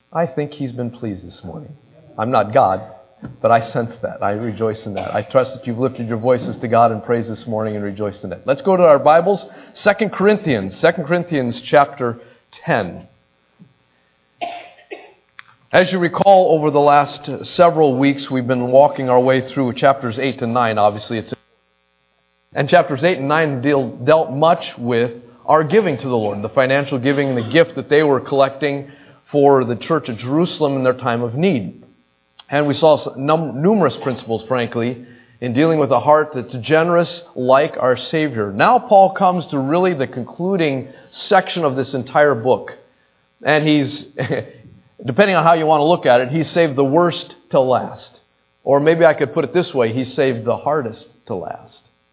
I think He's been pleased this morning. I'm not God, but I sense that. I rejoice in that. I trust that you've lifted your voices to God in praise this morning and rejoiced in it. Let's go to our Bibles. 2 Corinthians chapter 10. As you recall, over the last several weeks, we've been walking our way through chapters 8 to 9. Obviously, and chapters 8 and 9 dealt much with our giving to the Lord, the financial giving and the gift that they were collecting for the church at Jerusalem in their time of need. And we saw numerous principles, frankly, in dealing with a heart that's generous like our Savior. Now Paul comes to really the concluding section of this entire book. And he's, depending on how you want to look at it, he's saved the worst to last. Or maybe I could put it this way, he saved the hardest to last.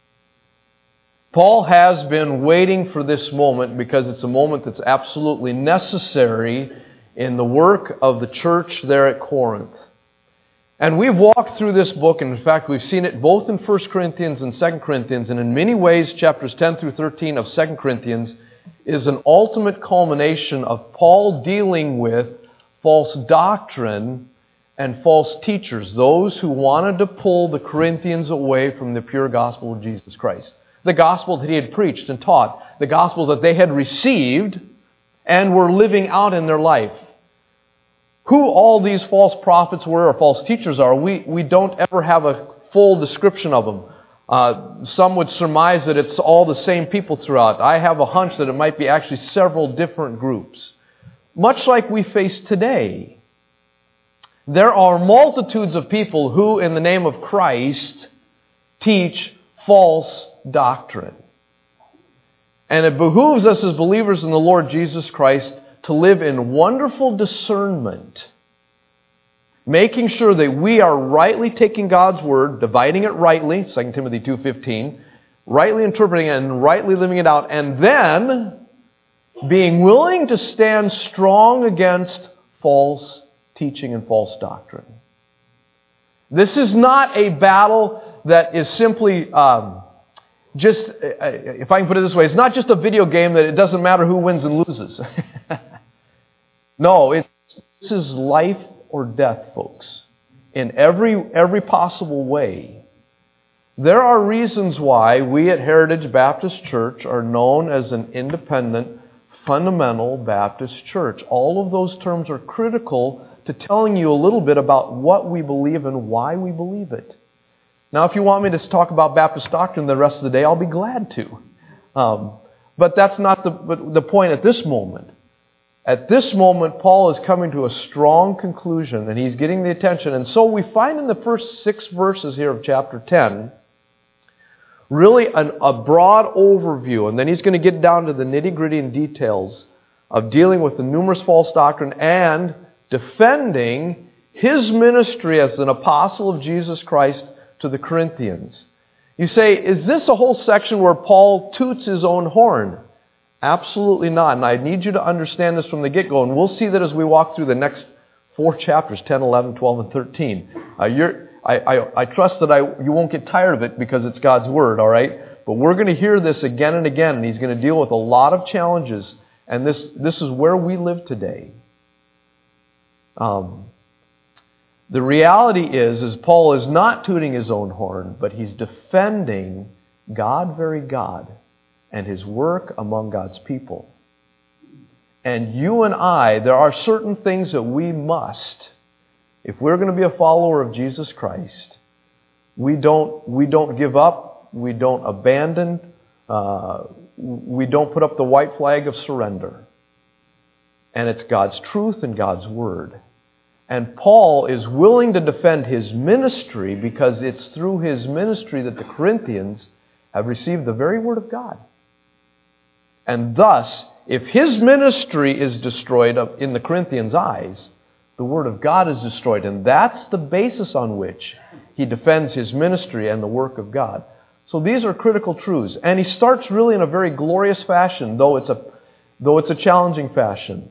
Paul has been waiting for this moment because it's a moment that's absolutely necessary in the work of the church there at Corinth. And we've walked through this book, and in fact we've seen it both in 1 Corinthians and 2 Corinthians, and in many ways chapters 10 through 13 of 2 Corinthians is an ultimate culmination of Paul dealing with false doctrine and false teachers, those who wanted to pull the Corinthians away from the pure gospel of Jesus Christ. The gospel that he had preached and taught, the gospel that they had received and were living out in their life. Who all these false prophets were or false teachers are, we don't ever have a full description of them. Some would surmise that it's all the same people throughout. I have a hunch that it might be actually several different groups. Much like we face today. There are multitudes of people who, in the name of Christ, teach false doctrine. And it behooves us as believers in the Lord Jesus Christ to live in wonderful discernment, making sure that we are rightly taking God's Word, dividing it rightly, 2 Timothy 2:15, rightly interpreting it and rightly living it out, and then being willing to stand strong against false teaching and false doctrine. This is not a battle that is simply if I can put it this way, it's not just a video game that it doesn't matter who wins and loses. No, this is life or death, folks, in every possible way. There are reasons why we at Heritage Baptist Church are known as an independent, fundamental Baptist church. All of those terms are critical to telling you a little bit about what we believe and why we believe it. Now, if you want me to talk about Baptist doctrine the rest of the day, I'll be glad to. But that's not the point at this moment. At this moment, Paul is coming to a strong conclusion, and he's getting the attention. And so we find in the first 6 verses here of chapter 10, really a broad overview, and then he's going to get down to the nitty-gritty and details of dealing with the numerous false doctrine and defending his ministry as an apostle of Jesus Christ to the Corinthians. You say, is this a whole section where Paul toots his own horn? Absolutely not. And I need you to understand this from the get-go. And we'll see that as we walk through the next 4 chapters, 10, 11, 12, and 13. I trust that you won't get tired of it because it's God's Word, all right? But we're going to hear this again and again. And he's going to deal with a lot of challenges. And this is where we live today. The reality is Paul is not tooting his own horn, but he's defending God, very God, and His work among God's people. And you and I, there are certain things that we must, if we're going to be a follower of Jesus Christ, we don't give up, we don't abandon, we don't put up the white flag of surrender. And it's God's truth and God's Word. And Paul is willing to defend his ministry because it's through his ministry that the Corinthians have received the very Word of God. And thus, if his ministry is destroyed in the Corinthians' eyes, the Word of God is destroyed. And that's the basis on which he defends his ministry and the work of God. So these are critical truths. And he starts really in a very glorious fashion, though it's a challenging fashion.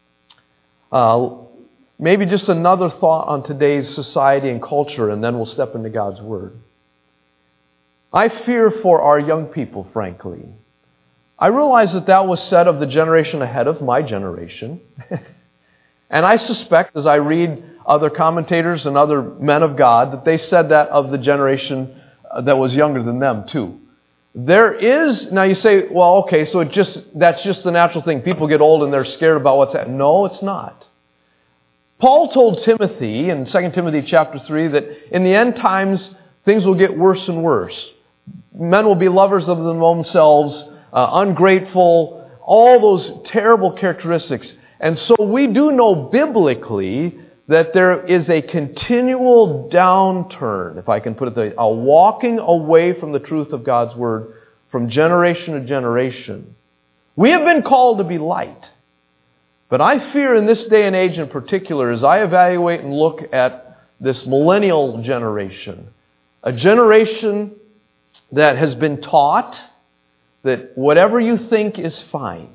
Maybe just another thought on today's society and culture, and then we'll step into God's Word. I fear for our young people, frankly. I realize that was said of the generation ahead of my generation. And I suspect, as I read other commentators and other men of God, that they said that of the generation that was younger than them too. There is, now you say, well, okay, so that's just the natural thing. People get old and they're scared about what's happening. No, it's not. Paul told Timothy in 2 Timothy chapter 3 that in the end times, things will get worse and worse. Men will be lovers of themselves, ungrateful, all those terrible characteristics. And so we do know biblically that there is a continual downturn, if I can put it that way, a walking away from the truth of God's Word from generation to generation. We have been called to be light. But I fear in this day and age in particular, as I evaluate and look at this millennial generation, a generation that has been taught that whatever you think is fine.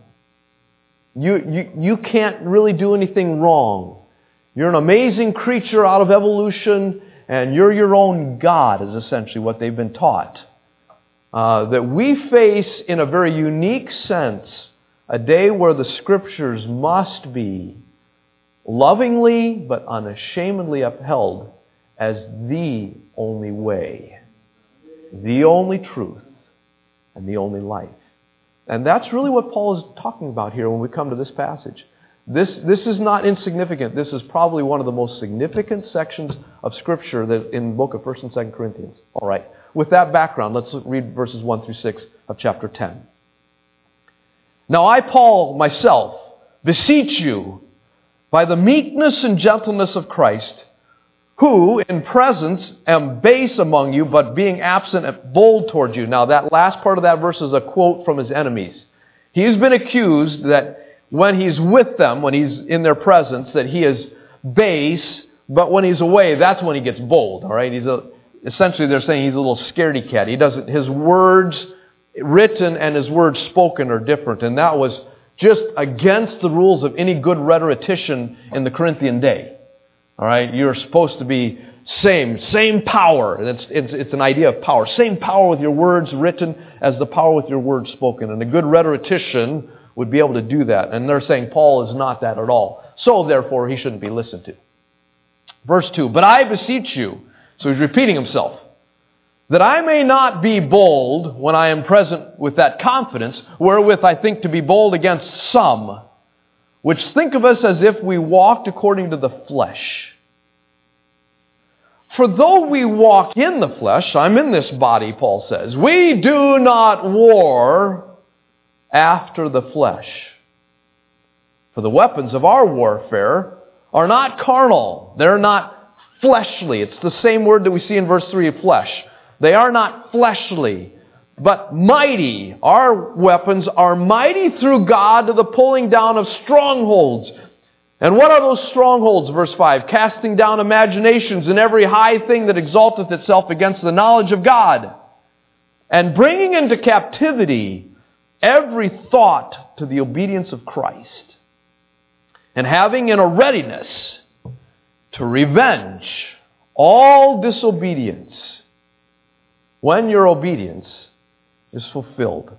You can't really do anything wrong. You're an amazing creature out of evolution, and you're your own God, is essentially what they've been taught. That we face, in a very unique sense, a day where the Scriptures must be lovingly but unashamedly upheld as the only way, the only truth, and the only life. And that's really what Paul is talking about here when we come to this passage. This is not insignificant. This is probably one of the most significant sections of Scripture that in the book of 1 and 2 Corinthians. All right. With that background, let's read verses 1 through 6 of chapter 10. Now I, Paul, myself, beseech you, by the meekness and gentleness of Christ, who in presence am base among you, but being absent am bold toward you. Now that last part of that verse is a quote from his enemies. He's been accused that when he's with them, when he's in their presence, that he is base, but when he's away, that's when he gets bold. All right, essentially they're saying he's a little scaredy cat. His words written and his words spoken are different, and that was just against the rules of any good rhetorician in the Corinthian day. All right, you're supposed to be same power. It's an idea of power. Same power with your words written as the power with your words spoken. And a good rhetorician would be able to do that. And they're saying Paul is not that at all. So therefore, he shouldn't be listened to. Verse 2, but I beseech you, so he's repeating himself, that I may not be bold when I am present with that confidence, wherewith I think to be bold against some, which think of us as if we walked according to the flesh. For though we walk in the flesh, I'm in this body, Paul says, we do not war after the flesh. For the weapons of our warfare are not carnal. They're not fleshly. It's the same word that we see in verse 3 of flesh. They are not fleshly, but mighty. Our weapons are mighty through God to the pulling down of strongholds. And what are those strongholds? Verse 5, casting down imaginations and every high thing that exalteth itself against the knowledge of God, and bringing into captivity every thought to the obedience of Christ, and having in a readiness to revenge all disobedience when your obedience is fulfilled.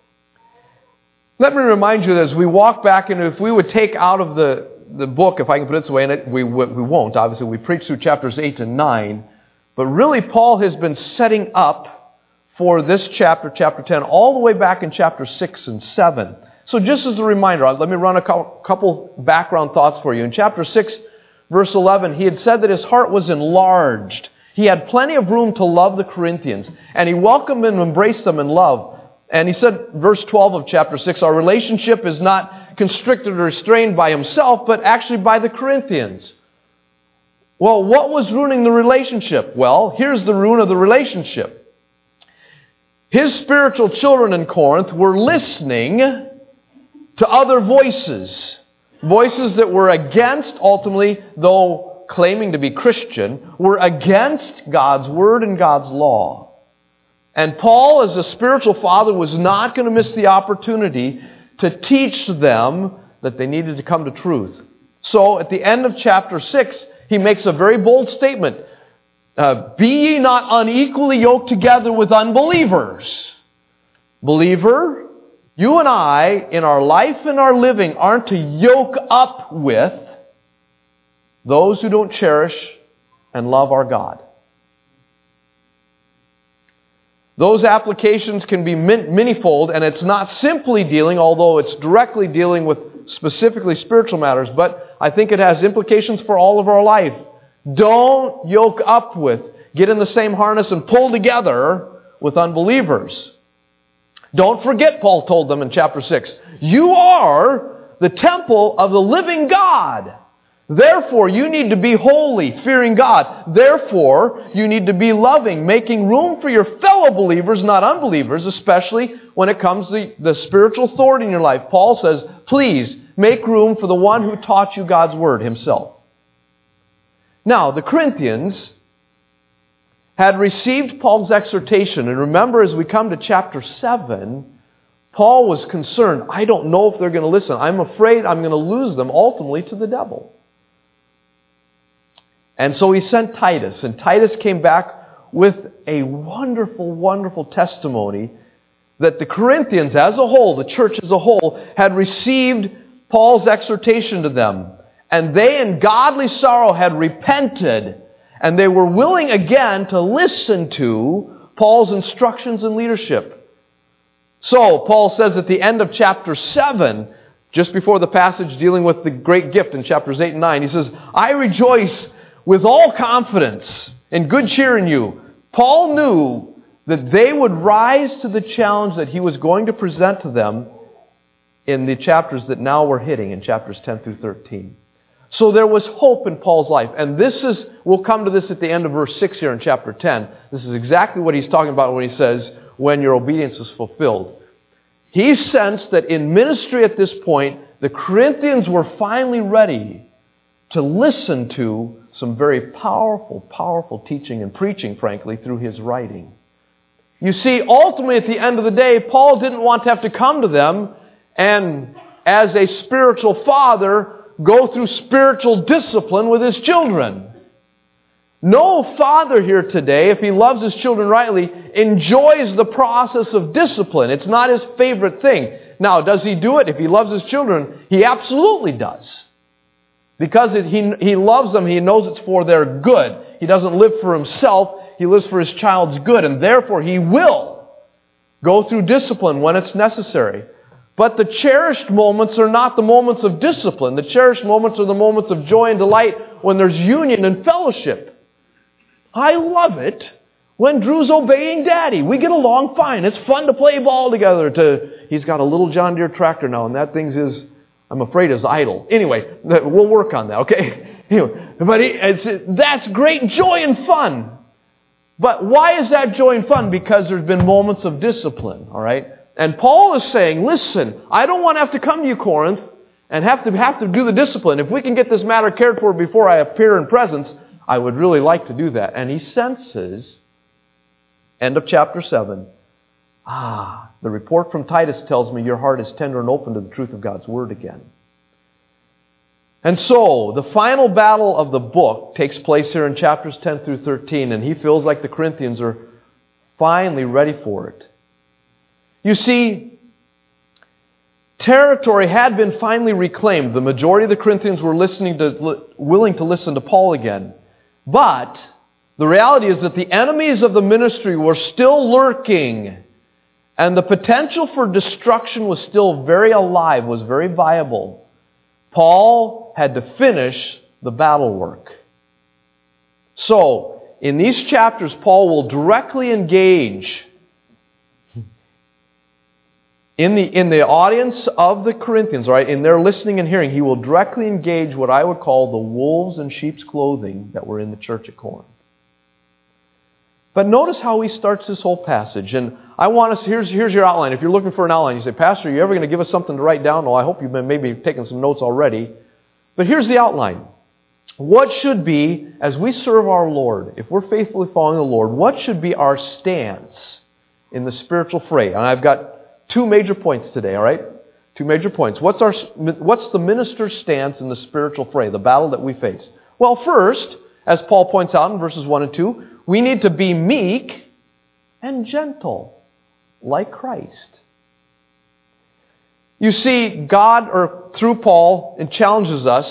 Let me remind you that as we walk back, and if we would take out of the book, if I can put it this way, and we won't, obviously, we preach through chapters 8 and 9, but really Paul has been setting up for this chapter, chapter 10, all the way back in chapter 6 and 7. So just as a reminder, let me run a couple background thoughts for you. In chapter 6, verse 11, he had said that his heart was enlarged. He had plenty of room to love the Corinthians, and he welcomed and embraced them in love. And he said, verse 12 of chapter 6, our relationship is not constricted or restrained by himself, but actually by the Corinthians. Well, what was ruining the relationship? Well, here's the ruin of the relationship. His spiritual children in Corinth were listening to other voices. Voices that were against, ultimately, though claiming to be Christian, were against God's Word and God's law. And Paul, as a spiritual father, was not going to miss the opportunity to teach them that they needed to come to truth. So at the end of chapter 6, he makes a very bold statement. Be ye not unequally yoked together with unbelievers. Believer, you and I, in our life and our living, aren't to yoke up with those who don't cherish and love our God. Those applications can be manyfold, and it's not simply dealing, although it's directly dealing with specifically spiritual matters, but I think it has implications for all of our life. Don't yoke up with, get in the same harness and pull together with unbelievers. Don't forget, Paul told them in chapter 6, you are the temple of the living God. Therefore, you need to be holy, fearing God. Therefore, you need to be loving, making room for your fellow believers, not unbelievers, especially when it comes to the spiritual authority in your life. Paul says, please make room for the one who taught you God's Word himself. Now, the Corinthians had received Paul's exhortation. And remember, as we come to chapter 7, Paul was concerned. I don't know if they're going to listen. I'm afraid I'm going to lose them ultimately to the devil. And so he sent Titus. And Titus came back with a wonderful, wonderful testimony that the Corinthians as a whole, the church as a whole, had received Paul's exhortation to them. And they in godly sorrow had repented. And they were willing again to listen to Paul's instructions and leadership. So, Paul says at the end of chapter 7, just before the passage dealing with the great gift in chapters 8 and 9, he says, I rejoice with all confidence and good cheer in you. Paul knew that they would rise to the challenge that he was going to present to them in the chapters that now we're hitting, in chapters 10 through 13. So there was hope in Paul's life. And we'll come to this at the end of verse 6 here in chapter 10. This is exactly what he's talking about when he says, when your obedience is fulfilled. He sensed that in ministry at this point, the Corinthians were finally ready to listen to some very powerful, powerful teaching and preaching, frankly, through his writing. You see, ultimately at the end of the day, Paul didn't want to have to come to them and, as a spiritual father, go through spiritual discipline with his children. No father here today, if he loves his children rightly, enjoys the process of discipline. It's not his favorite thing. Now, does he do it? If he loves his children, he absolutely does. Because he loves them, he knows it's for their good. He doesn't live for himself, he lives for his child's good. And therefore, he will go through discipline when it's necessary. But the cherished moments are not the moments of discipline. The cherished moments are the moments of joy and delight when there's union and fellowship. I love it when Drew's obeying Daddy. We get along fine. It's fun to play ball together. He's got a little John Deere tractor now, and that thing's I'm afraid is idle. Anyway, we'll work on that, okay? Anyway, but that's great joy and fun. But why is that joy and fun? Because there's been moments of discipline, all right? And Paul is saying, listen, I don't want to have to come to you, Corinth, and have to do the discipline. If we can get this matter cared for before I appear in presence, I would really like to do that. And he senses, end of chapter 7, the report from Titus tells me your heart is tender and open to the truth of God's Word again. And so, the final battle of the book takes place here in chapters 10 through 13, and he feels like the Corinthians are finally ready for it. You see, territory had been finally reclaimed. The majority of the Corinthians were willing to listen to Paul again. But the reality is that the enemies of the ministry were still lurking. And the potential for destruction was still very alive, was very viable. Paul had to finish the battle work. So, in these chapters, Paul will directly engage in the audience of the Corinthians, right? In their listening and hearing, he will directly engage what I would call the wolves in sheep's clothing that were in the church at Corinth. But notice how he starts this whole passage. And I want us, here's your outline. If you're looking for an outline, you say, Pastor, are you ever going to give us something to write down? Well, I hope you've been maybe taking some notes already. But here's the outline. What should be, as we serve our Lord, if we're faithfully following the Lord, what should be our stance in the spiritual fray? And I've got 2 major points today, all right? 2 major points. What's the minister's stance in the spiritual fray, the battle that we face? Well, first, as Paul points out in verses 1 and 2, we need to be meek and gentle, like Christ. You see, God, or through Paul, challenges us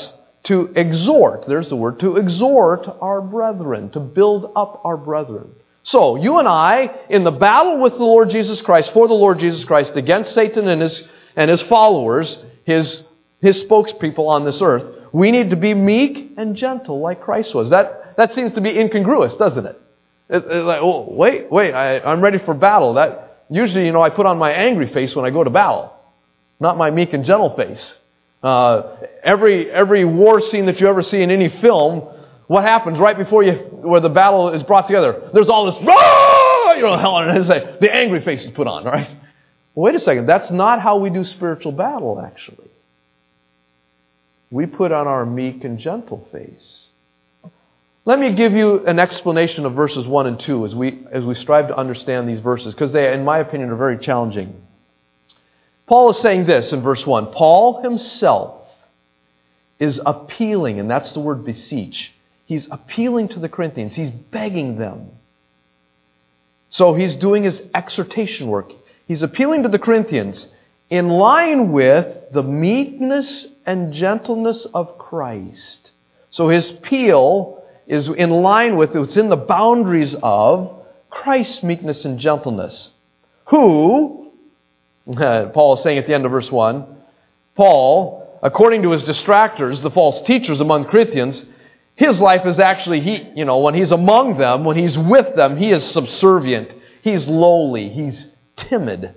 to exhort, there's the word, to exhort our brethren, to build up our brethren. So, you and I, in the battle with the Lord Jesus Christ, for the Lord Jesus Christ, against Satan and his followers, his spokespeople on this earth, we need to be meek and gentle like Christ was. That seems to be incongruous, doesn't it? It's like, oh, wait, I'm ready for battle. Usually, I put on my angry face when I go to battle, not my meek and gentle face. Every war scene that you ever see in any film, what happens right before where the battle is brought together? There's all this, hell, and the angry face is put on, right? Wait a second, that's not how we do spiritual battle, actually. We put on our meek and gentle face. Let me give you an explanation of verses 1 and 2 as we strive to understand these verses, because they, in my opinion, are very challenging. Paul is saying this in verse 1. Paul himself is appealing, and that's the word beseech. He's appealing to the Corinthians. He's begging them. So he's doing his exhortation work. He's appealing to the Corinthians in line with the meekness and gentleness of Christ. So his appeal is in line with, it's in the boundaries of Christ's meekness and gentleness. Who, Paul is saying at the end of verse 1, Paul, according to his distractors, the false teachers among Corinthians, his life is actually, when he's among them, when he's with them, he is subservient. He's lowly. He's timid.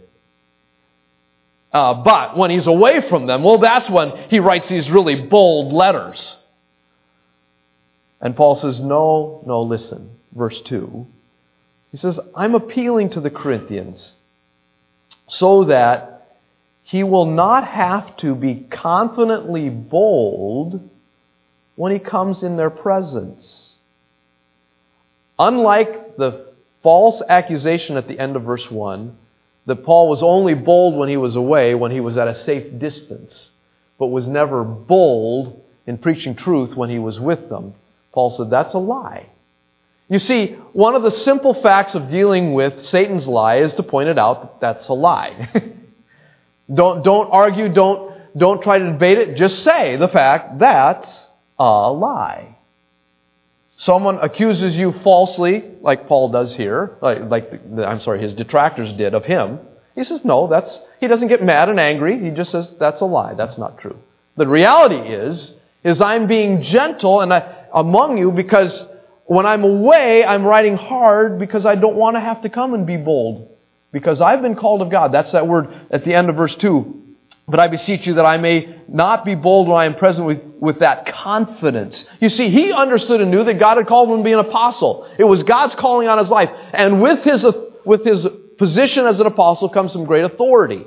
But when he's away from them, that's when he writes these really bold letters. And Paul says, no, listen. Verse 2. He says, I'm appealing to the Corinthians so that he will not have to be confidently bold when he comes in their presence. Unlike the false accusation at the end of verse 1, that Paul was only bold when he was away, when he was at a safe distance, but was never bold in preaching truth when he was with them. Paul said, that's a lie. You see, one of the simple facts of dealing with Satan's lie is to point it out that that's a lie. Don't argue, don't try to debate it, just say the fact that's a lie. Someone accuses you falsely, like Paul does here, his detractors did of him. He says, no, he doesn't get mad and angry. He just says, that's a lie. That's not true. The reality is I'm being gentle among you because when I'm away, I'm writing hard because I don't want to have to come and be bold. Because I've been called of God. That's that word at the end of verse 2. But I beseech you that I may not be bold when I am present with that confidence. You see, he understood and knew that God had called him to be an apostle. It was God's calling on his life. And with his position as an apostle comes some great authority.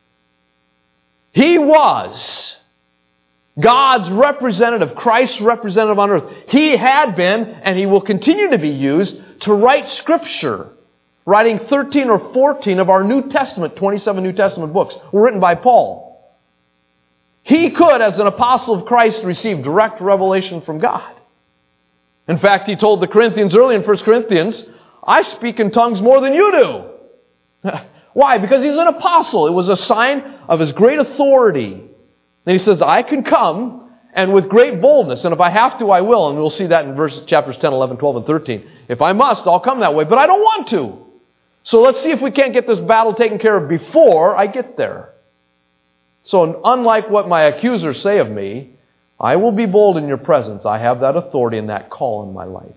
He was God's representative, Christ's representative on earth. He had been, and he will continue to be used, to write Scripture. Writing 13 or 14 of our New Testament, 27 New Testament books, were written by Paul. He could, as an apostle of Christ, receive direct revelation from God. In fact, he told the Corinthians early in 1 Corinthians, I speak in tongues more than you do. Why? Because he's an apostle. It was a sign of his great authority. And he says, I can come, and with great boldness, and if I have to, I will. And we'll see that in chapters 10, 11, 12, and 13. If I must, I'll come that way, but I don't want to. So let's see if we can't get this battle taken care of before I get there. So unlike what my accusers say of me, I will be bold in your presence. I have that authority and that call in my life.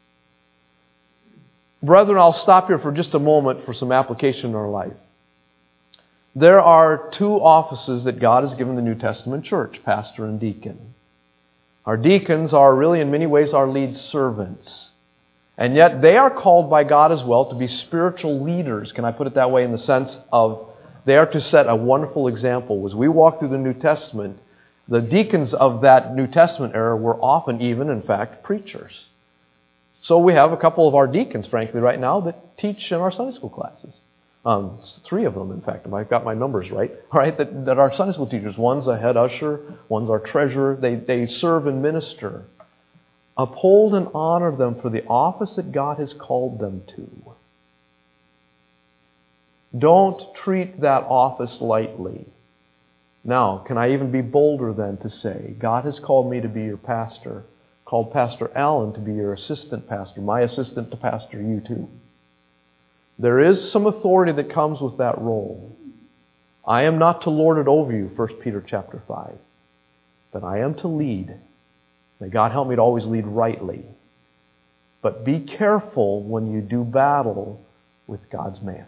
Brethren, I'll stop here for just a moment for some application in our life. There are two offices that God has given the New Testament church, pastor and deacon. Our deacons are really in many ways our lead servants. And yet they are called by God as well to be spiritual leaders. Can I put it that way, in the sense of they are to set a wonderful example. As we walk through the New Testament, the deacons of that New Testament era were often even, in fact, preachers. So we have a couple of our deacons, frankly, right now that teach in our Sunday school classes. 3 of them, in fact, if I've got my numbers right, all right, that are Sunday school teachers. One's a head usher, one's our treasurer. They serve and minister. Uphold and honor them for the office that God has called them to. Don't treat that office lightly. Now, can I even be bolder then to say, God has called me to be your pastor, called Pastor Allen to be your assistant pastor, my assistant to pastor you too. There is some authority that comes with that role. I am not to lord it over you, 1 Peter chapter 5, but I am to lead. May God help me to always lead rightly. But be careful when you do battle with God's man.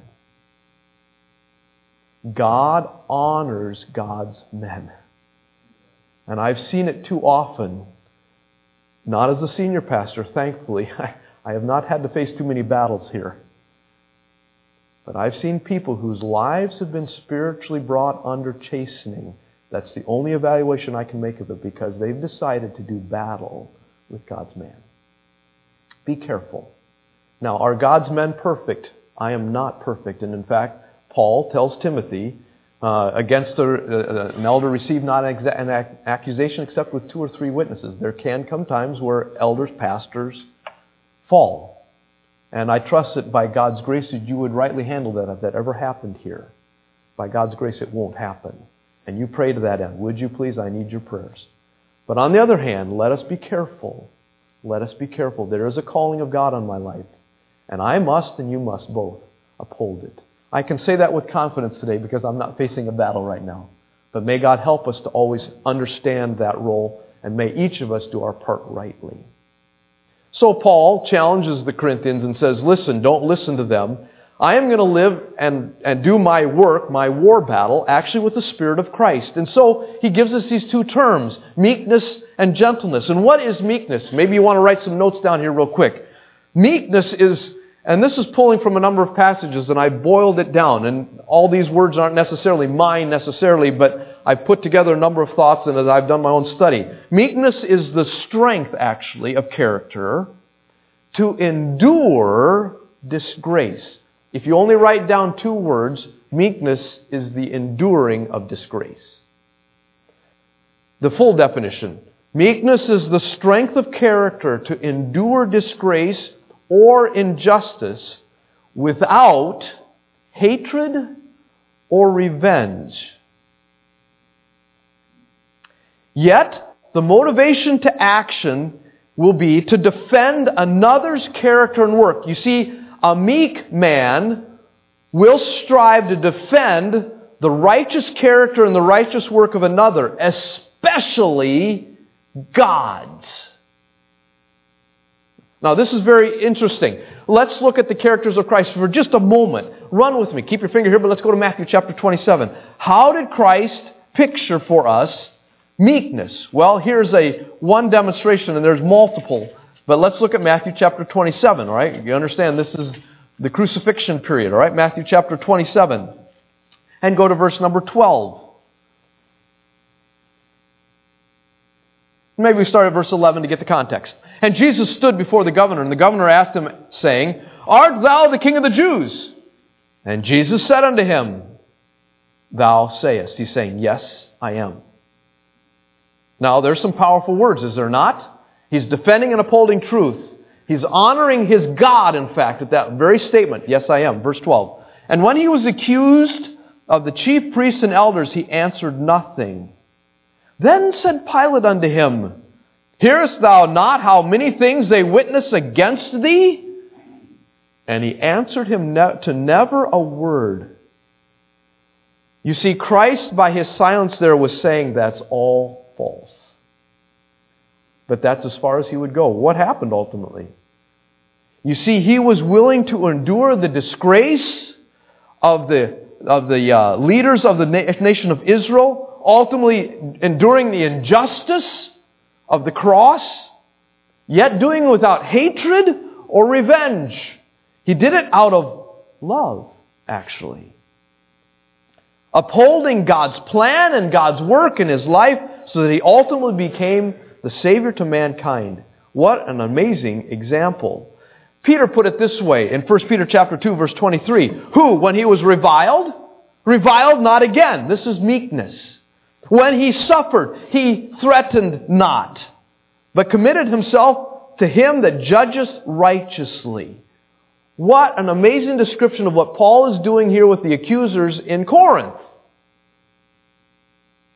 God honors God's men. And I've seen it too often, not as a senior pastor, thankfully. I have not had to face too many battles here. But I've seen people whose lives have been spiritually brought under chastening. That's the only evaluation I can make of it, because they've decided to do battle with God's man. Be careful. Now, are God's men perfect? I am not perfect. And in fact, Paul tells Timothy, against an elder receive not an accusation except with 2 or 3 witnesses. There can come times where elders, pastors fall. And I trust that by God's grace that you would rightly handle that if that ever happened here. By God's grace it won't happen. And you pray to that end. Would you please? I need your prayers. But on the other hand, let us be careful. Let us be careful. There is a calling of God on my life. And I must and you must both uphold it. I can say that with confidence today because I'm not facing a battle right now. But may God help us to always understand that role, and may each of us do our part rightly. So Paul challenges the Corinthians and says, listen, don't listen to them. I am going to live and do my work, my war battle, actually with the Spirit of Christ. And so he gives us these 2 terms, meekness and gentleness. And what is meekness? Maybe you want to write some notes down here real quick. Meekness is, and this is pulling from a number of passages, and I boiled it down. And all these words aren't necessarily mine necessarily, but I've put together a number of thoughts and as I've done my own study. Meekness is the strength, actually, of character to endure disgrace. If you only write down 2 words, meekness is the enduring of disgrace. The full definition. Meekness is the strength of character to endure disgrace or injustice without hatred or revenge. Yet, the motivation to action will be to defend another's character and work. You see, a meek man will strive to defend the righteous character and the righteous work of another, especially God's. Now, this is very interesting. Let's look at the characters of Christ for just a moment. Run with me. Keep your finger here, but let's go to Matthew chapter 27. How did Christ picture for us meekness? Well, here's one demonstration, and there's multiple. But let's look at Matthew chapter 27, all right? You understand this is the crucifixion period, all right? Matthew chapter 27. And go to verse number 12. Maybe we start at verse 11 to get the context. And Jesus stood before the governor, and the governor asked him, saying, Art thou the King of the Jews? And Jesus said unto him, Thou sayest. He's saying, Yes, I am. Now, there's some powerful words, is there not? He's defending and upholding truth. He's honoring his God, in fact, at that very statement. Yes, I am. Verse 12. And when he was accused of the chief priests and elders, he answered nothing. Then said Pilate unto him, Hearest thou not how many things they witness against thee? And he answered him to never a word. You see, Christ, by his silence there, was saying that's all false. But that's as far as he would go. What happened ultimately? You see, he was willing to endure the disgrace of the leaders of the nation of Israel, ultimately enduring the injustice of the cross, yet doing it without hatred or revenge. He did it out of love, actually. Upholding God's plan and God's work in his life so that he ultimately became the Savior to mankind. What an amazing example. Peter put it this way in 1 Peter chapter 2, verse 23. Who, when he was reviled not again. This is meekness. When he suffered, he threatened not, but committed himself to him that judgeth righteously. What an amazing description of what Paul is doing here with the accusers in Corinth.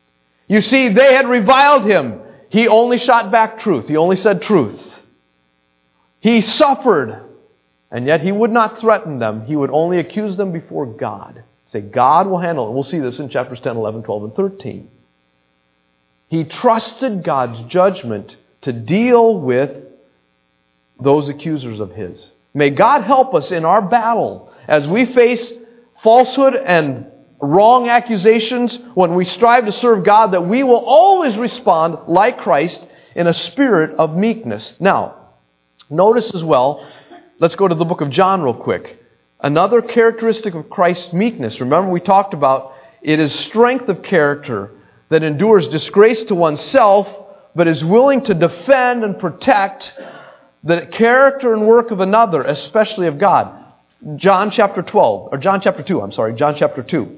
You see, they had reviled him. He only shot back truth. He only said truth. He suffered, and yet he would not threaten them. He would only accuse them before God. Say, God will handle it. We'll see this in chapters 10, 11, 12, and 13. He trusted God's judgment to deal with those accusers of his. May God help us in our battle as we face falsehood and wrong accusations, when we strive to serve God, that we will always respond like Christ in a spirit of meekness. Now, notice as well, let's go to the book of John real quick. Another characteristic of Christ's meekness. Remember, we talked about it is strength of character that endures disgrace to oneself, but is willing to defend and protect the character and work of another, especially of God. John chapter 2. John chapter 2.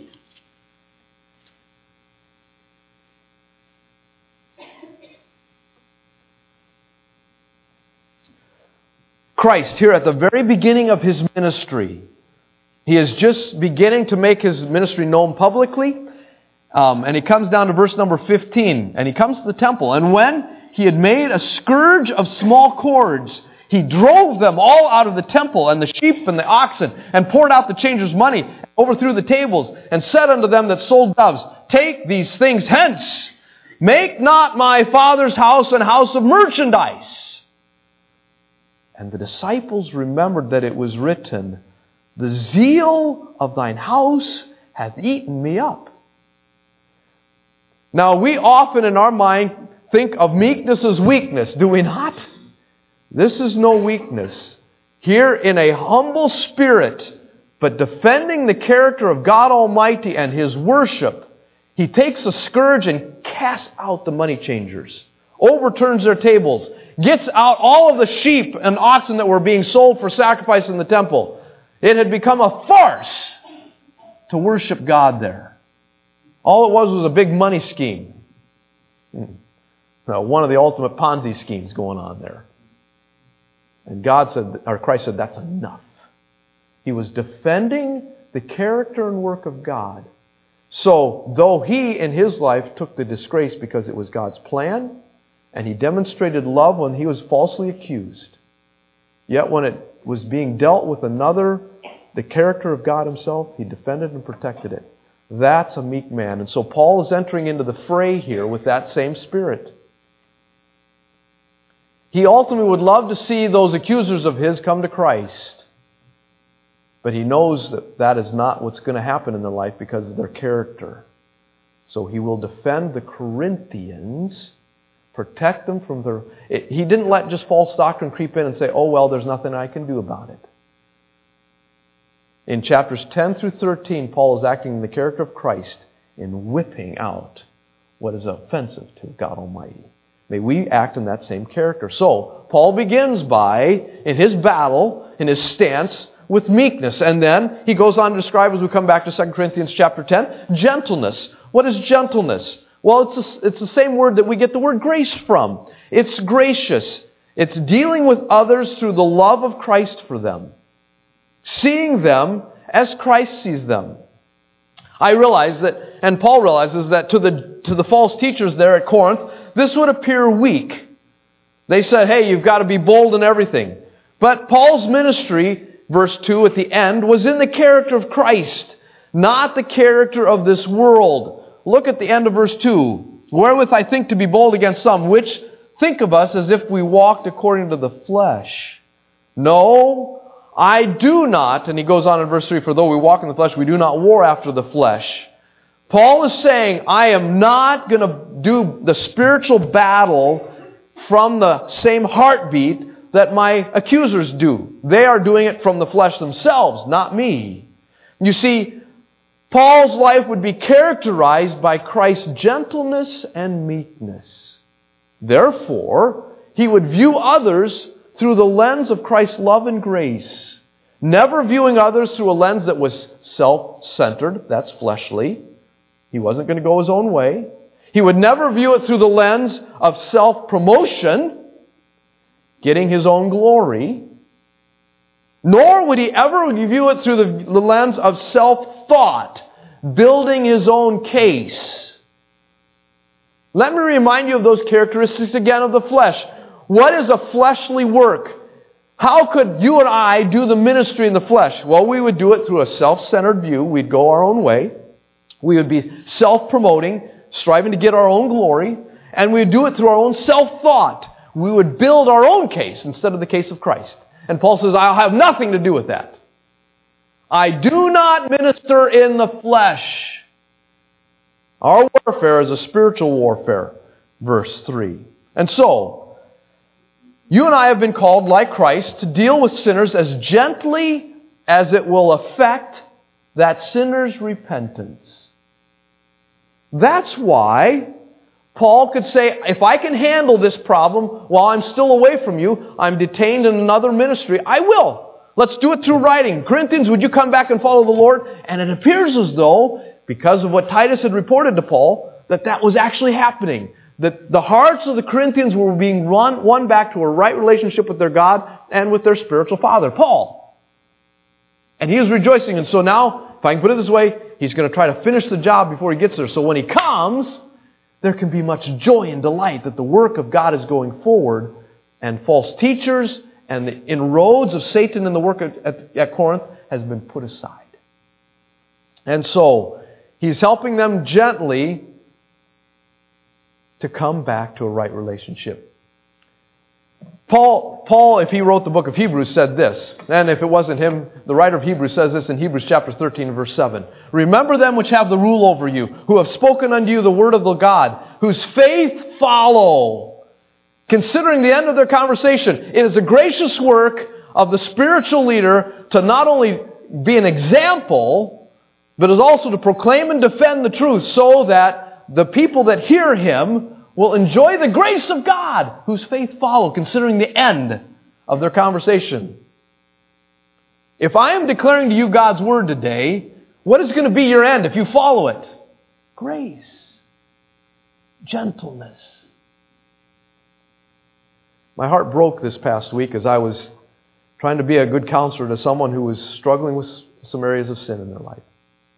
Christ, here at the very beginning of His ministry, He is just beginning to make His ministry known publicly. And He comes down to verse number 15. And He comes to the temple. And when He had made a scourge of small cords, He drove them all out of the temple, and the sheep and the oxen, and poured out the changers' money, overthrew the tables, and said unto them that sold doves, Take these things hence. Make not my Father's house an house of merchandise. And the disciples remembered that it was written, The zeal of thine house hath eaten me up. Now, we often in our mind think of meekness as weakness, do we not? This is no weakness. Here in a humble spirit, but defending the character of God Almighty and His worship, He takes a scourge and casts out the money changers, overturns their tables, gets out all of the sheep and oxen that were being sold for sacrifice in the temple. It had become a farce to worship God there. All it was a big money scheme. Now, one of the ultimate Ponzi schemes going on there. And Christ said, that's enough. He was defending the character and work of God. So, though He in His life took the disgrace because it was God's plan, and He demonstrated love when He was falsely accused, yet when it was being dealt with another, the character of God Himself, He defended and protected it. That's a meek man. And so Paul is entering into the fray here with that same spirit. He ultimately would love to see those accusers of his come to Christ. But he knows that that is not what's going to happen in their life because of their character. So he will defend the Corinthians, protect them from their... He didn't let just false doctrine creep in and say, oh, well, there's nothing I can do about it. In chapters 10 through 13, Paul is acting in the character of Christ in whipping out what is offensive to God Almighty. May we act in that same character. So, Paul begins by, in his battle, in his stance, with meekness. And then he goes on to describe, as we come back to 2 Corinthians chapter 10, gentleness. What is gentleness? Well, it's the same word that we get the word grace from. It's gracious. It's dealing with others through the love of Christ for them. Seeing them as Christ sees them. I realize that, and Paul realizes that to the false teachers there at Corinth, this would appear weak. They said, hey, you've got to be bold in everything. But Paul's ministry, verse 2 at the end, was in the character of Christ, not the character of this world. Look at the end of verse 2. Wherewith I think to be bold against some, which think of us as if we walked according to the flesh. No, I do not, and he goes on in verse 3, for though we walk in the flesh, we do not war after the flesh. Paul is saying, I am not going to do the spiritual battle from the same heartbeat that my accusers do. They are doing it from the flesh themselves, not me. You see, Paul's life would be characterized by Christ's gentleness and meekness. Therefore, he would view others through the lens of Christ's love and grace, never viewing others through a lens that was self-centered, that's fleshly. He wasn't going to go his own way. He would never view it through the lens of self-promotion, getting his own glory. Nor would he ever view it through the lens of self-thought, building his own case. Let me remind you of those characteristics again of the flesh. What is a fleshly work? How could you and I do the ministry in the flesh? Well, we would do it through a self-centered view. We'd go our own way. We would be self-promoting, striving to get our own glory. And we would do it through our own self-thought. We would build our own case instead of the case of Christ. And Paul says, I'll have nothing to do with that. I do not minister in the flesh. Our warfare is a spiritual warfare. Verse 3. And so, you and I have been called, like Christ, to deal with sinners as gently as it will affect that sinner's repentance. That's why Paul could say, if I can handle this problem while I'm still away from you, I'm detained in another ministry, I will. Let's do it through writing. Corinthians, would you come back and follow the Lord? And it appears as though, because of what Titus had reported to Paul, that was actually happening. That the hearts of the Corinthians were being won back to a right relationship with their God and with their spiritual father, Paul. And he is rejoicing. And so now, if I can put it this way, he's going to try to finish the job before he gets there. So when he comes, there can be much joy and delight that the work of God is going forward, and false teachers and the inroads of Satan in the work at Corinth has been put aside. And so, he's helping them gently to come back to a right relationship. Paul, if he wrote the book of Hebrews, said this. And if it wasn't him, the writer of Hebrews says this in Hebrews chapter 13, verse 7. Remember them which have the rule over you, who have spoken unto you the word of the God, whose faith follow. Considering the end of their conversation, it is a gracious work of the spiritual leader to not only be an example, but is also to proclaim and defend the truth, so that the people that hear him will enjoy the grace of God, whose faith follow, considering the end of their conversation. If I am declaring to you God's word today, what is going to be your end if you follow it? Grace. Gentleness. My heart broke this past week as I was trying to be a good counselor to someone who was struggling with some areas of sin in their life.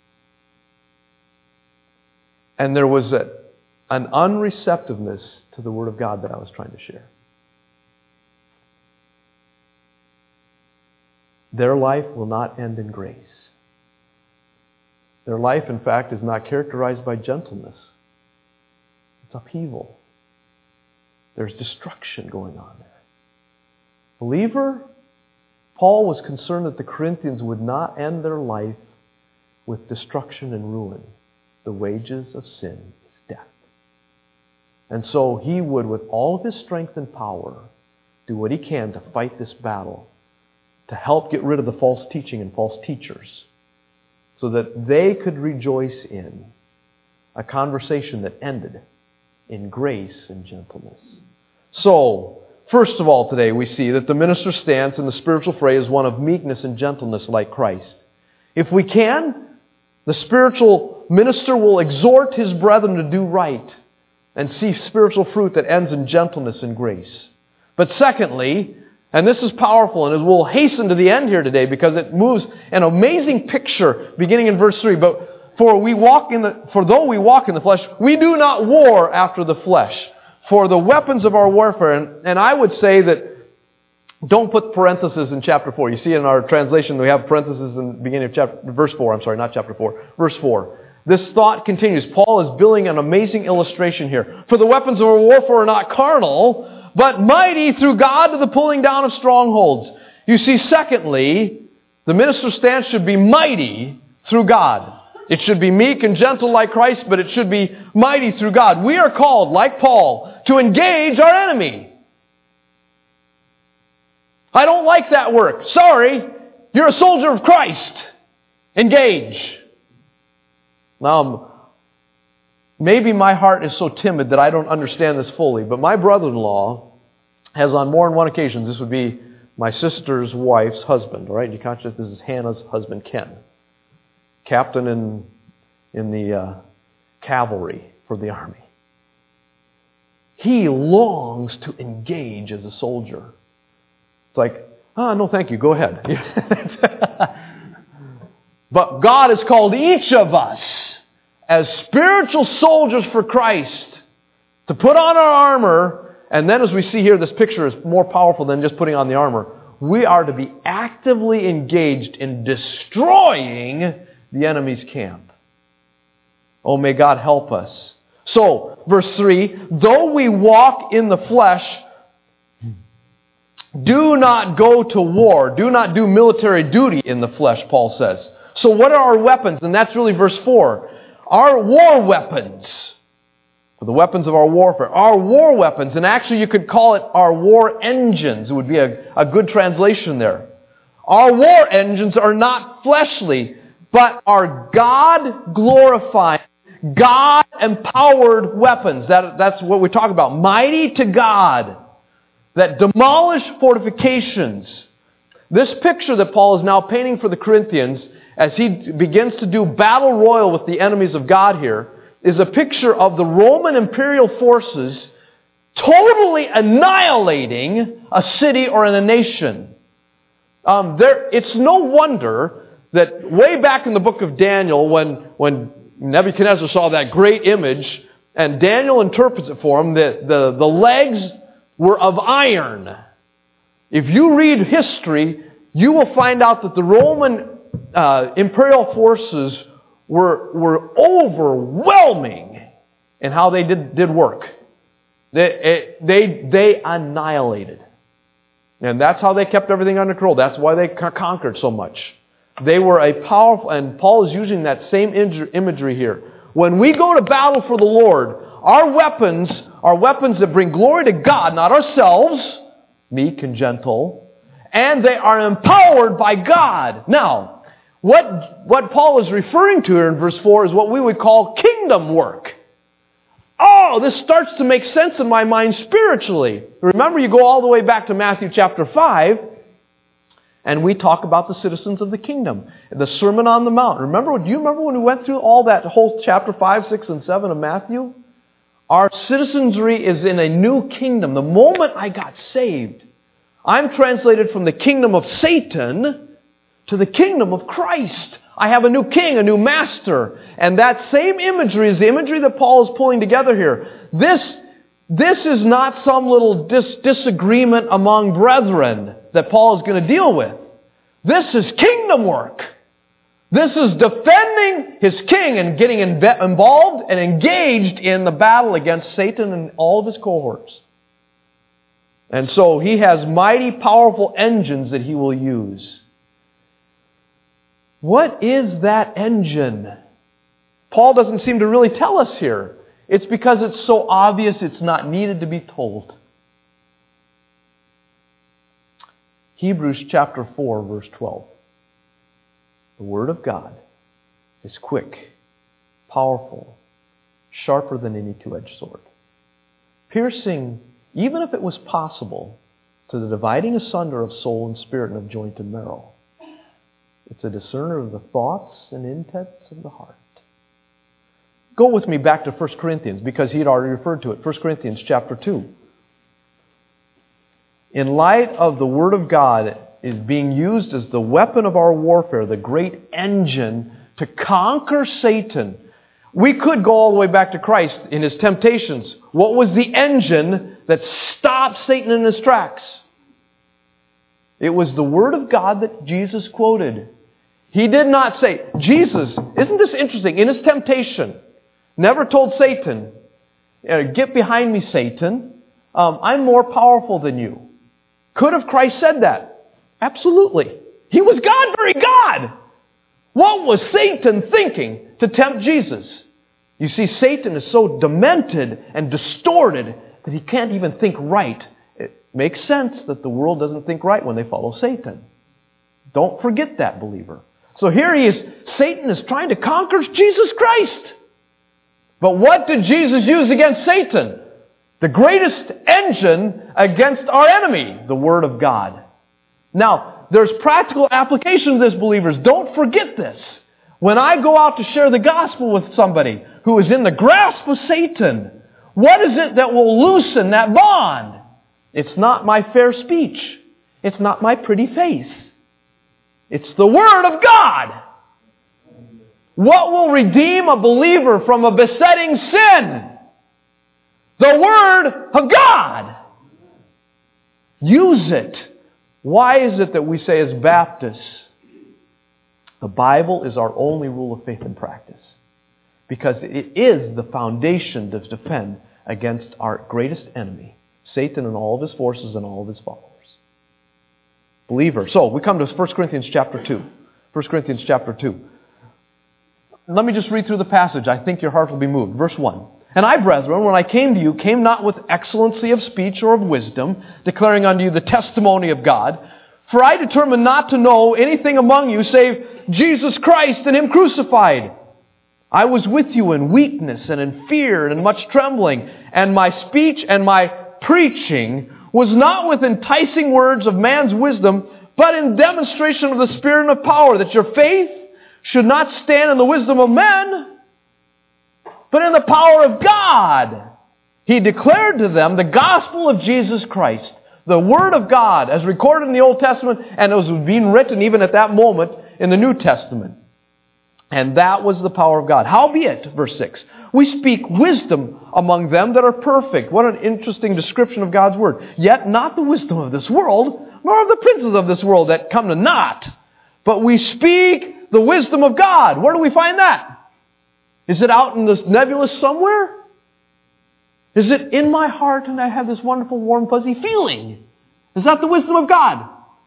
And there was an unreceptiveness to the Word of God that I was trying to share. Their life will not end in grace. Their life, in fact, is not characterized by gentleness. It's upheaval. There's destruction going on there. Believer, Paul was concerned that the Corinthians would not end their life with destruction and ruin. The wages of sin is death. And so he would, with all of his strength and power, do what he can to fight this battle, to help get rid of the false teaching and false teachers, so that they could rejoice in a conversation that ended in grace and gentleness. So, first of all today we see that the minister's stance in the spiritual fray is one of meekness and gentleness like Christ. If we can, the spiritual minister will exhort his brethren to do right and see spiritual fruit that ends in gentleness and grace. But secondly, and this is powerful, and we'll hasten to the end here today because it moves an amazing picture beginning in verse 3. But though we walk in the flesh, we do not war after the flesh. For the weapons of our warfare, and I would say that, don't put parentheses in chapter 4. You see in our translation we have parentheses in the beginning of verse 4. I'm sorry, not chapter 4. Verse 4. This thought continues. Paul is building an amazing illustration here. For the weapons of our warfare are not carnal, but mighty through God to the pulling down of strongholds. You see, secondly, the minister's stance should be mighty through God. It should be meek and gentle like Christ, but it should be mighty through God. We are called, like Paul, to engage our enemy. I don't like that work. Sorry, you're a soldier of Christ. Engage. Now, maybe my heart is so timid that I don't understand this fully, but my brother-in-law has on more than one occasion, this would be my sister's wife's husband, all right? You conscious this is Hannah's husband, Ken. Captain in the cavalry for the army. He longs to engage as a soldier. It's like, no thank you, go ahead. But God has called each of us as spiritual soldiers for Christ To put on our armor, and then as we see here, this picture is more powerful than just putting on the armor. We are to be actively engaged in destroying the enemy's camp. Oh, may God help us. So, verse 3, though we walk in the flesh, do not go to war. Do not do military duty in the flesh, Paul says. So what are our weapons? And that's really verse 4. Our war weapons. The weapons of our warfare. Our war weapons. And actually you could call it our war engines. It would be a good translation there. Our war engines are not fleshly, but are God-glorifying, God-empowered weapons. That's what we talk about. Mighty to God, that demolish fortifications. This picture that Paul is now painting for the Corinthians, as he begins to do battle royal with the enemies of God here, is a picture of the Roman imperial forces totally annihilating a city or a nation. It's no wonder that way back in the book of Daniel, when Nebuchadnezzar saw that great image, and Daniel interprets it for him, that the legs were of iron. If you read history, you will find out that the Roman imperial forces were overwhelming in how they did work. They annihilated. And that's how they kept everything under control. That's why they conquered so much. They were a powerful, and Paul is using that same imagery here. When we go to battle for the Lord, our weapons are weapons that bring glory to God, not ourselves, meek and gentle, and they are empowered by God. Now, what Paul is referring to here in verse 4 is what we would call kingdom work. Oh, this starts to make sense in my mind spiritually. Remember, you go all the way back to Matthew chapter 5, and we talk about the citizens of the kingdom. The Sermon on the Mount. Do you remember when we went through all that whole chapter 5, 6, and 7 of Matthew? Our citizenry is in a new kingdom. The moment I got saved, I'm translated from the kingdom of Satan to the kingdom of Christ. I have a new king, a new master. And that same imagery is the imagery that Paul is pulling together here. This is not some little disagreement among brethren that Paul is going to deal with. This is kingdom work. This is defending his king and getting involved and engaged in the battle against Satan and all of his cohorts. And so he has mighty, powerful engines that he will use. What is that engine? Paul doesn't seem to really tell us here. It's because it's so obvious it's not needed to be told. Hebrews chapter 4, verse 12. The Word of God is quick, powerful, sharper than any two-edged sword, piercing, even if it was possible, to the dividing asunder of soul and spirit and of joint and marrow. It's a discerner of the thoughts and intents of the heart. Go with me back to 1 Corinthians, because he had already referred to it. 1 Corinthians chapter 2. In light of the Word of God is being used as the weapon of our warfare, the great engine to conquer Satan. We could go all the way back to Christ in his temptations. What was the engine that stopped Satan in his tracks? It was the Word of God that Jesus quoted. He did not say, Jesus, isn't this interesting? In his temptation, never told Satan, get behind me, Satan. I'm more powerful than you. Could have Christ said that? Absolutely. He was God, very God. What was Satan thinking to tempt Jesus? You see, Satan is so demented and distorted that he can't even think right. It makes sense that the world doesn't think right when they follow Satan. Don't forget that, believer. So here he is. Satan is trying to conquer Jesus Christ. But what did Jesus use against Satan? The greatest engine against our enemy, the Word of God. Now, there's practical application of this, believers. Don't forget this. When I go out to share the gospel with somebody who is in the grasp of Satan, what is it that will loosen that bond? It's not my fair speech. It's not my pretty face. It's the Word of God. What will redeem a believer from a besetting sin? The Word of God. Use it. Why is it that we say as Baptists, the Bible is our only rule of faith and practice? Because it is the foundation to defend against our greatest enemy, Satan and all of his forces and all of his followers. Believer. So, we come to 1 Corinthians chapter 2. 1 Corinthians chapter 2. Let me just read through the passage. I think your heart will be moved. Verse 1. And I, brethren, when I came to you, came not with excellency of speech or of wisdom, declaring unto you the testimony of God. For I determined not to know anything among you save Jesus Christ and Him crucified. I was with you in weakness and in fear and in much trembling. And my speech and my preaching was not with enticing words of man's wisdom, but in demonstration of the Spirit and of power, that your faith should not stand in the wisdom of men, but in the power of God. He declared to them the gospel of Jesus Christ, the Word of God, as recorded in the Old Testament, and it was being written even at that moment in the New Testament. And that was the power of God. Howbeit, verse 6, we speak wisdom among them that are perfect. What an interesting description of God's Word. Yet not the wisdom of this world, nor of the princes of this world that come to naught. But we speak the wisdom of God. Where do we find that? Is it out in this nebulous somewhere? Is it in my heart and I have this wonderful warm fuzzy feeling? Is that the wisdom of God?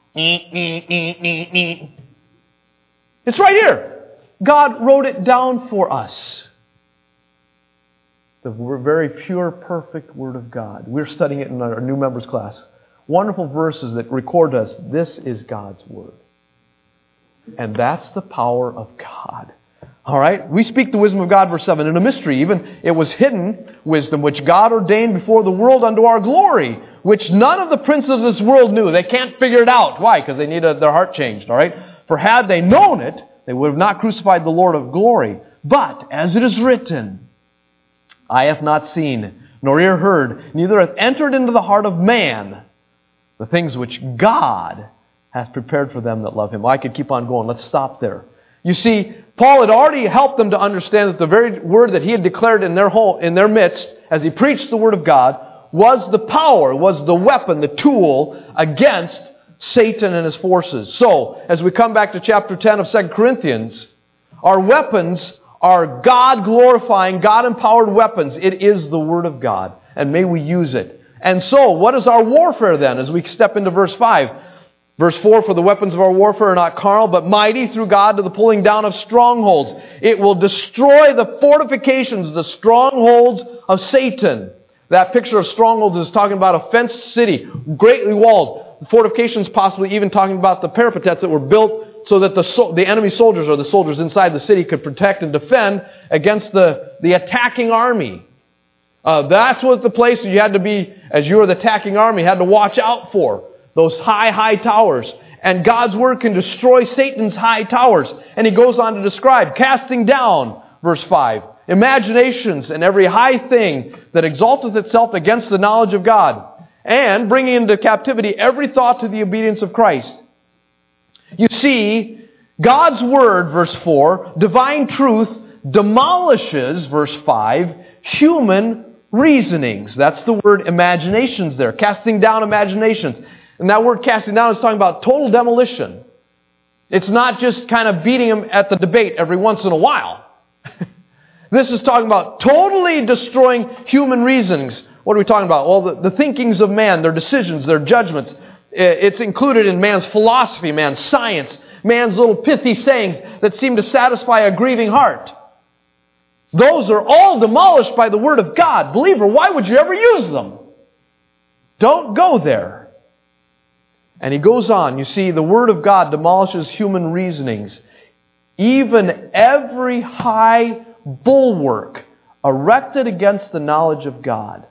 It's right here. God wrote it down for us. The very pure, perfect Word of God. We're studying it in our new members class. Wonderful verses that record to us, this is God's Word. And that's the power of God. All right? We speak the wisdom of God, verse 7, in a mystery. Even it was hidden wisdom, which God ordained before the world unto our glory, which none of the princes of this world knew. They can't figure it out. Why? Because they need their heart changed. All right? For had they known it, they would have not crucified the Lord of glory. But, as it is written, eye hath not seen, nor ear heard, neither hath entered into the heart of man the things which God hath prepared for them that love Him. Well, I could keep on going. Let's stop there. You see, Paul had already helped them to understand that the very word that he had declared in their midst, as he preached the Word of God, was the power, was the weapon, the tool against Satan and his forces. So, as we come back to chapter 10 of 2 Corinthians, our weapons are God-glorifying, God-empowered weapons. It is the Word of God, and may we use it. And so, what is our warfare then, as we step into verse 5? Verse 4, for the weapons of our warfare are not carnal, but mighty through God to the pulling down of strongholds. It will destroy the fortifications, the strongholds of Satan. That picture of strongholds is talking about a fenced city, greatly walled. The fortifications possibly even talking about the parapets that were built so that the enemy soldiers or the soldiers inside the city could protect and defend against the attacking army. That's what the place you had to be, as you were the attacking army, had to watch out for. Those high towers. And God's Word can destroy Satan's high towers. And he goes on to describe, casting down, verse 5, imaginations and every high thing that exalteth itself against the knowledge of God, and bringing into captivity every thought to the obedience of Christ. You see, God's Word, verse 4, divine truth demolishes, verse 5, human reasonings. That's the word imaginations there. Casting down imaginations. And that word casting down is talking about total demolition. It's not just kind of beating them at the debate every once in a while. This is talking about totally destroying human reasonings. What are we talking about? Well, the thinkings of man, their decisions, their judgments. It's included in man's philosophy, man's science, man's little pithy sayings that seem to satisfy a grieving heart. Those are all demolished by the Word of God. Believer, why would you ever use them? Don't go there. And he goes on. You see, the Word of God demolishes human reasonings. Even every high bulwark erected against the knowledge of God.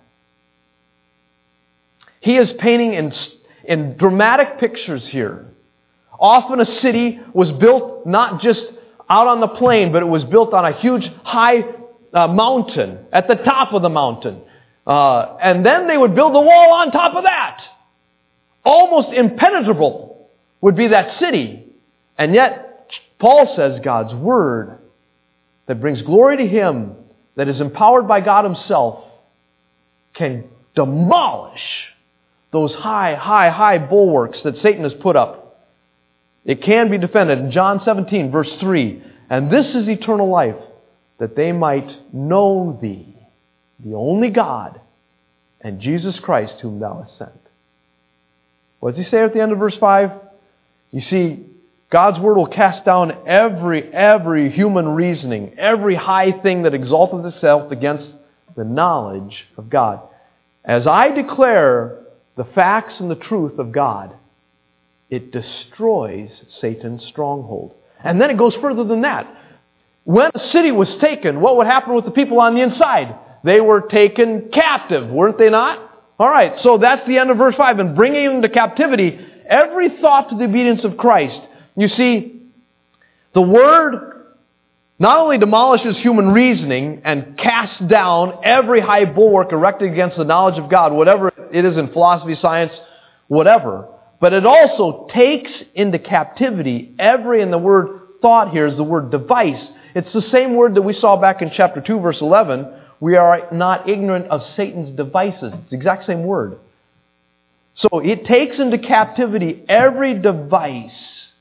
He is painting in dramatic pictures here. Often a city was built not just out on the plain, but it was built on a huge high mountain, at the top of the mountain. And then they would build a wall on top of that. Almost impenetrable would be that city. And yet, Paul says God's Word that brings glory to Him, that is empowered by God Himself, can demolish those high bulwarks that Satan has put up. It can be defended. In John 17, verse 3, and this is eternal life, that they might know Thee, the only God, and Jesus Christ whom Thou hast sent. What does He say at the end of verse 5? You see, God's Word will cast down every human reasoning, every high thing that exalteth itself against the knowledge of God. As I declare the facts and the truth of God, it destroys Satan's stronghold. And then it goes further than that. When a city was taken, what would happen with the people on the inside? They were taken captive, weren't they not? All right, so that's the end of verse 5. And bringing into captivity every thought to the obedience of Christ. You see, the Word not only demolishes human reasoning and casts down every high bulwark erected against the knowledge of God, whatever it is in philosophy, science, whatever, but it also takes into captivity every, and the word thought here is the word device. It's the same word that we saw back in chapter 2, verse 11. We are not ignorant of Satan's devices. It's the exact same word. So it takes into captivity every device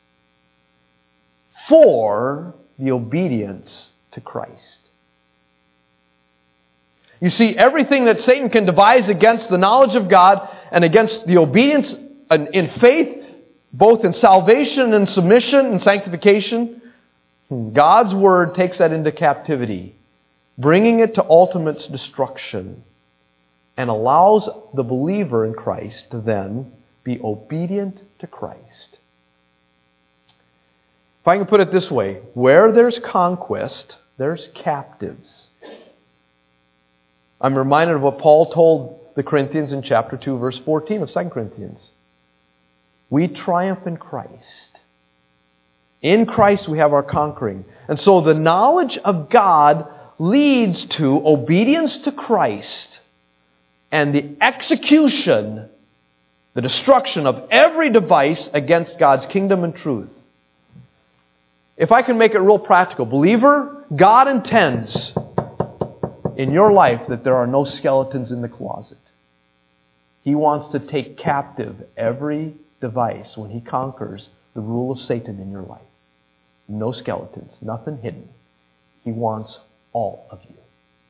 for the obedience to Christ. You see, everything that Satan can devise against the knowledge of God and against the obedience in faith, both in salvation and submission and sanctification, God's Word takes that into captivity, bringing it to ultimate destruction, and allows the believer in Christ to then be obedient to Christ. If I can put it this way, where there's conquest, there's captives. I'm reminded of what Paul told the Corinthians in chapter 2, verse 14 of 2 Corinthians. We triumph in Christ. In Christ we have our conquering. And so the knowledge of God leads to obedience to Christ and the execution, the destruction of every device against God's kingdom and truth. If I can make it real practical, believer, God intends in your life that there are no skeletons in the closet. He wants to take captive every device when He conquers the rule of Satan in your life. No skeletons, nothing hidden. He wants all of you.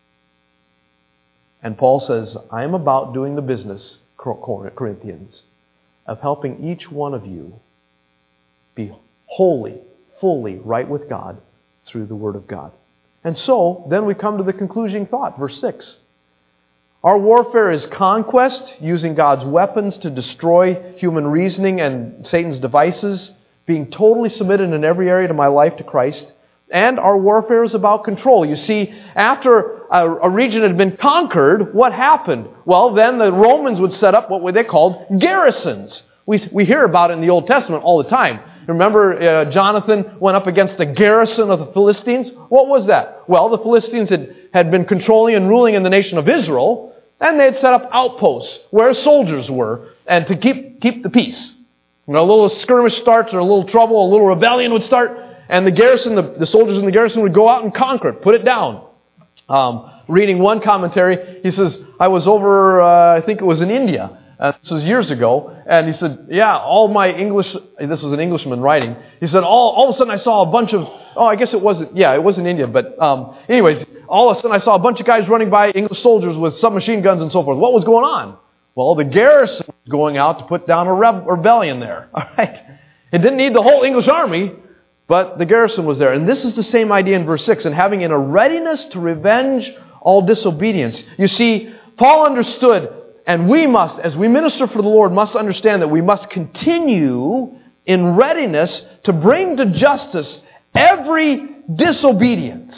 And Paul says, I am about doing the business, Corinthians, of helping each one of you be holy, fully right with God through the Word of God. And so, then we come to the concluding thought, verse 6. Our warfare is conquest, using God's weapons to destroy human reasoning and Satan's devices, being totally submitted in every area of my life to Christ. And our warfare is about control. You see, after a region had been conquered, what happened? Well, then the Romans would set up what they called garrisons. We hear about it in the Old Testament all the time. Remember, Jonathan went up against the garrison of the Philistines? What was that? Well, the Philistines had been controlling and ruling in the nation of Israel, and they had set up outposts where soldiers were, and to keep the peace. You know, a little skirmish starts, or a little trouble, a little rebellion would start, and the garrison, the soldiers in the garrison would go out and conquer it, put it down. Reading one commentary, he says, I was over, I think it was in India. This was years ago, and he said, yeah, all my English, this was an Englishman writing, he said, all of a sudden I saw a bunch of, it was in India, but anyways, all of a sudden I saw a bunch of guys running by, English soldiers with submachine guns and so forth. What was going on? Well, the garrison was going out to put down a rebellion there. All right, it didn't need the whole English army, but the garrison was there. And this is the same idea in verse 6, and having in a readiness to revenge all disobedience. You see, Paul understood, and we must, as we minister for the Lord, must understand that we must continue in readiness to bring to justice every disobedience.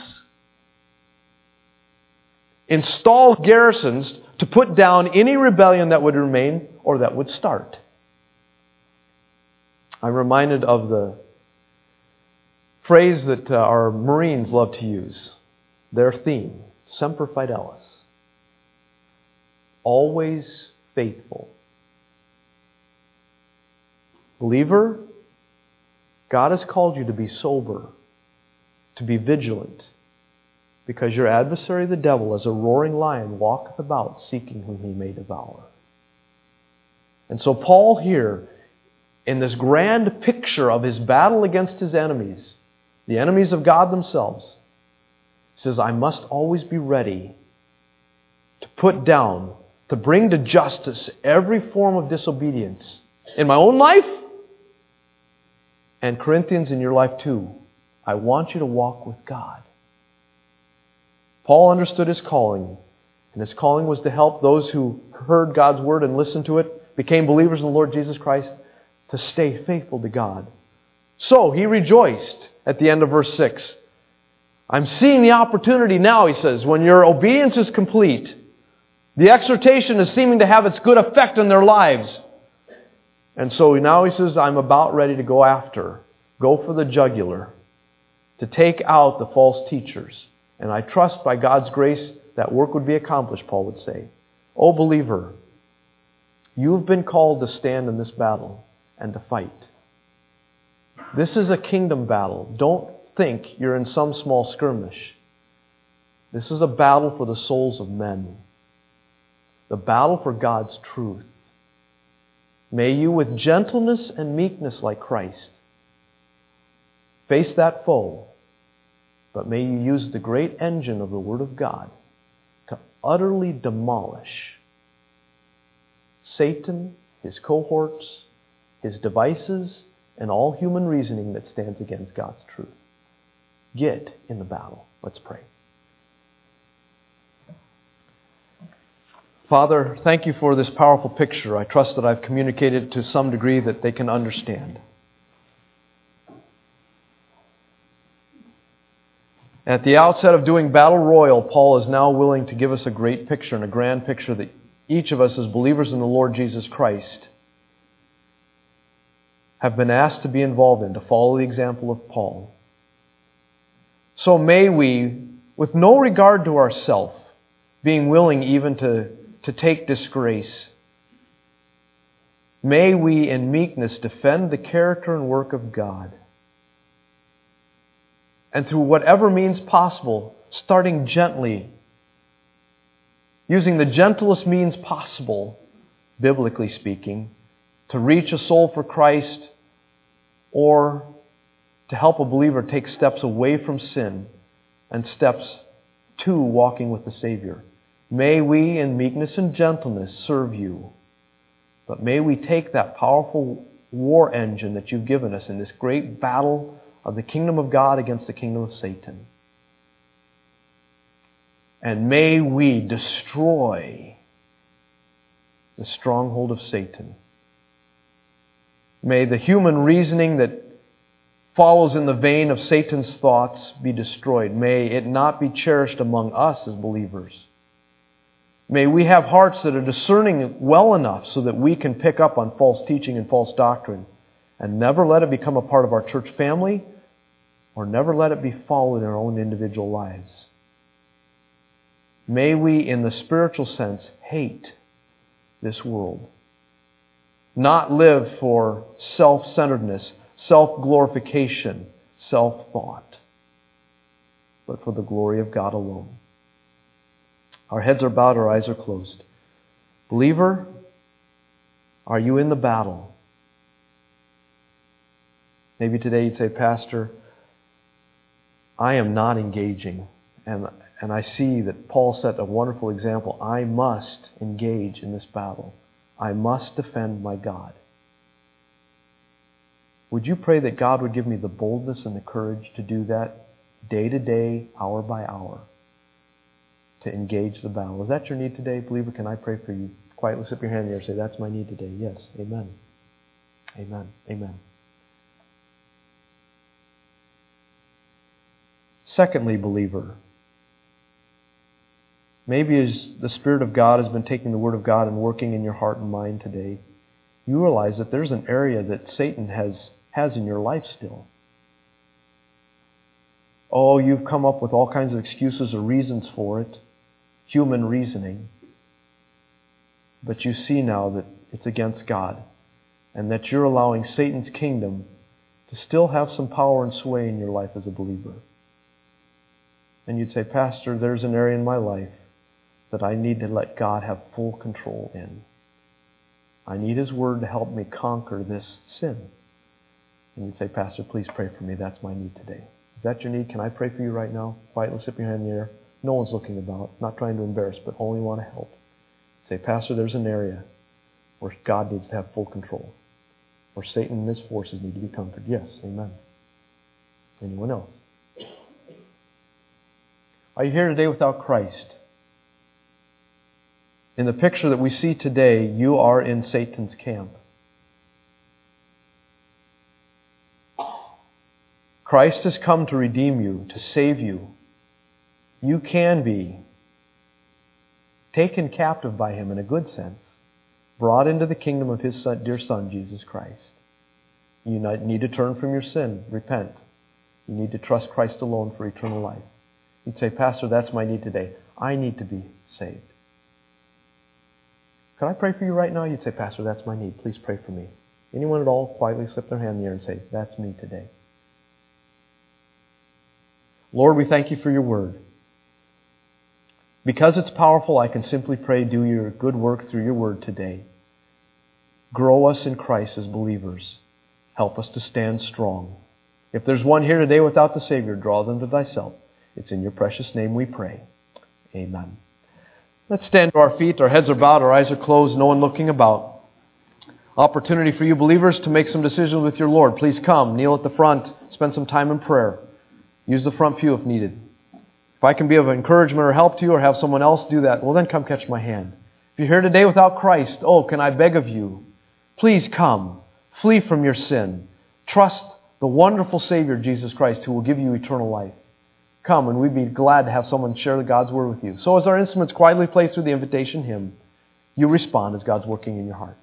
Install garrisons to put down any rebellion that would remain or that would start. I'm reminded of the phrase that our Marines love to use. Their theme, Semper Fidelis. Always faithful. Believer, God has called you to be sober, to be vigilant, because your adversary the devil, as a roaring lion, walketh about, seeking whom he may devour. And so Paul here, in this grand picture of his battle against his enemies, the enemies of God themselves, says, I must always be ready to put down, to bring to justice every form of disobedience in my own life, and Corinthians, in your life too. I want you to walk with God. Paul understood his calling, and his calling was to help those who heard God's word and listened to it, became believers in the Lord Jesus Christ, to stay faithful to God. So he rejoiced at the end of verse 6. I'm seeing the opportunity now, he says, when your obedience is complete. The exhortation is seeming to have its good effect in their lives. And so now he says, I'm about ready to go for the jugular, to take out the false teachers. And I trust by God's grace that work would be accomplished, Paul would say. O believer, you've been called to stand in this battle and to fight. This is a kingdom battle. Don't think you're in some small skirmish. This is a battle for the souls of men. The battle for God's truth. May you, with gentleness and meekness like Christ, face that foe. But may you use the great engine of the Word of God to utterly demolish Satan, his cohorts, his devices, and all human reasoning that stands against God's truth. Get in the battle. Let's pray. Father, thank you for this powerful picture. I trust that I've communicated to some degree that they can understand. At the outset of doing battle royal, Paul is now willing to give us a great picture and a grand picture that each of us as believers in the Lord Jesus Christ have been asked to be involved in, to follow the example of Paul. So may we, with no regard to ourself, being willing even to take disgrace, may we in meekness defend the character and work of God. And through whatever means possible, starting gently, using the gentlest means possible, biblically speaking, to reach a soul for Christ or to help a believer take steps away from sin and steps to walking with the Savior. May we in meekness and gentleness serve you. But may we take that powerful war engine that you've given us in this great battle of the kingdom of God against the kingdom of Satan. And may we destroy the stronghold of Satan. May the human reasoning that follows in the vein of Satan's thoughts be destroyed. May it not be cherished among us as believers. May we have hearts that are discerning well enough so that we can pick up on false teaching and false doctrine and never let it become a part of our church family or never let it be followed in our own individual lives. May we, in the spiritual sense, hate this world. Not live for self-centeredness, self-glorification, self-thought, but for the glory of God alone. Our heads are bowed, our eyes are closed. Believer, are you in the battle? Maybe today you'd say, Pastor, I am not engaging. And I see that Paul set a wonderful example. I must engage in this battle. I must defend my God. Would you pray that God would give me the boldness and the courage to do that day to day, hour by hour, to engage the battle? Is that your need today, believer? Can I pray for you? Quietly slip your hand there and say, that's my need today. Yes. Amen. Amen. Amen. Secondly, believer, maybe as the Spirit of God has been taking the Word of God and working in your heart and mind today, you realize that there's an area that Satan has in your life still. Oh, you've come up with all kinds of excuses or reasons for it, human reasoning. But you see now that it's against God and that you're allowing Satan's kingdom to still have some power and sway in your life as a believer. And you'd say, Pastor, there's an area in my life that I need to let God have full control in. I need His Word to help me conquer this sin. And you'd say, Pastor, please pray for me. That's my need today. Is that your need? Can I pray for you right now? Quietly slip your hand in the air. No one's looking about. Not trying to embarrass, but only want to help. Say, Pastor, there's an area where God needs to have full control. Where Satan and his forces need to be conquered. Yes, amen. Anyone else? Are you here today without Christ? In the picture that we see today, you are in Satan's camp. Christ has come to redeem you, to save you. You can be taken captive by Him in a good sense, brought into the kingdom of His dear Son, Jesus Christ. You need to turn from your sin, repent. You need to trust Christ alone for eternal life. You'd say, Pastor, that's my need today. I need to be saved. Can I pray for you right now? You'd say, Pastor, that's my need. Please pray for me. Anyone at all, quietly slip their hand in the air and say, that's me today. Lord, we thank You for Your Word. Because it's powerful, I can simply pray, do Your good work through Your Word today. Grow us in Christ as believers. Help us to stand strong. If there's one here today without the Savior, draw them to Thyself. It's in Your precious name we pray. Amen. Let's stand to our feet. Our heads are bowed, our eyes are closed, no one looking about. Opportunity for you believers to make some decisions with your Lord. Please come, kneel at the front, spend some time in prayer. Use the front pew if needed. If I can be of encouragement or help to you or have someone else do that, well then come catch my hand. If you're here today without Christ, can I beg of you, please come. Flee from your sin. Trust the wonderful Savior, Jesus Christ, who will give you eternal life. Come, and we'd be glad to have someone share God's Word with you. So as our instruments quietly play through the invitation hymn, you respond as God's working in your heart.